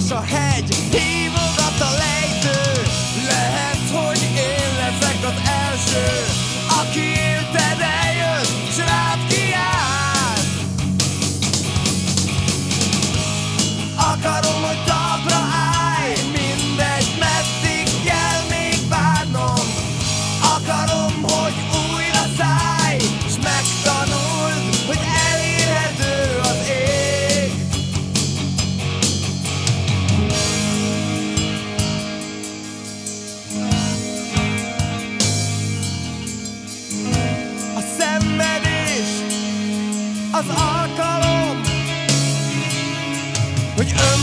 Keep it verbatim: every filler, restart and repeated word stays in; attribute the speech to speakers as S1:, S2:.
S1: magas a hegy, hívogat a lejtő. Lehet, hogy én leszek az első, aki érted eljött, s rád kiáll. Akarom, hogy talpra állj, mindegy, meddig kell még várnom. Akarom, hogy újra szállj, s megtanuld, hogy elérhető az ég. A szenvedés, az alkalom, hogy ön